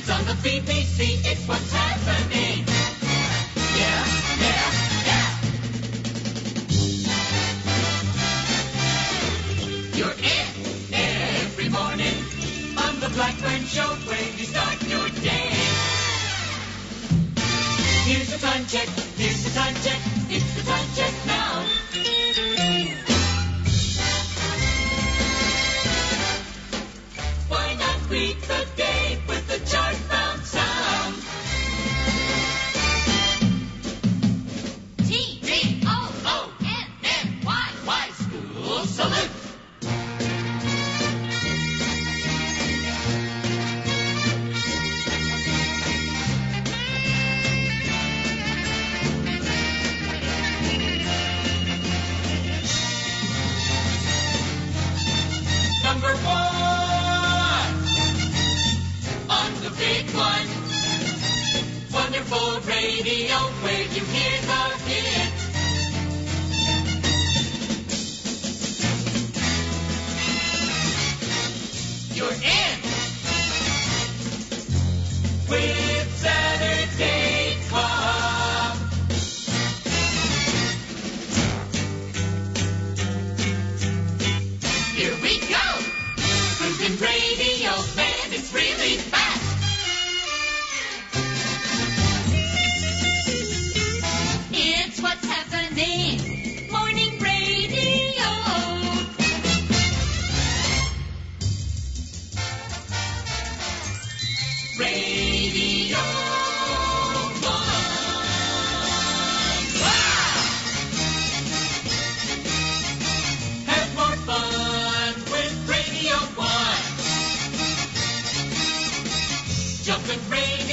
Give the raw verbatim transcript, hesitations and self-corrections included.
It's on the B B C, it's what's happening. Yeah, yeah, yeah. You're in every morning on the Blackburn Show where you start your day. Here's the time check, here's the time check, it's the time check now. Why not greet the day with the chart-bound sound? T D O O N N Y Y School Salute. Number one on the big one. Wonderful radio where you hear the hit. You're in with Saturday Club. Here we go. Cruising radio, man, it's really fast. It's what's happening. Morning radio. Radio One. Wow! Have more fun with Radio One. Jumping Radio